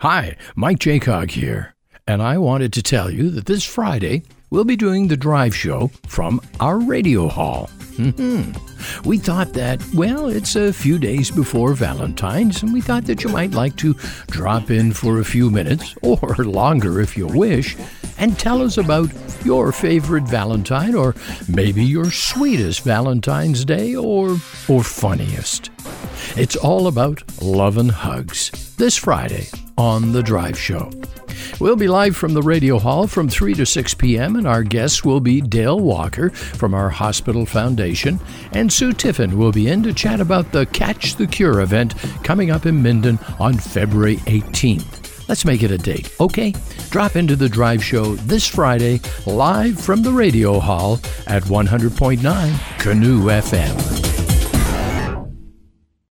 Hi, Mike Jaycock here, and I wanted to tell you that this Friday we'll be doing the drive show from our radio hall. We thought that, well, it's a few days before Valentine's, and we thought that you might like to drop in for a few minutes, or longer if you wish, and tell us about your favorite Valentine, or maybe your sweetest Valentine's Day, or funniest. It's all about love and hugs this Friday on The Drive Show. We'll be live from the Radio Hall from 3 to 6 p.m., and our guests will be Dale Walker from our Hospital Foundation, and Sue Tiffin will be in to chat about the Catch the Cure event coming up in Minden on February 18th. Let's make it a date, okay? Drop into The Drive Show this Friday, live from the Radio Hall at 100.9 Canoe FM.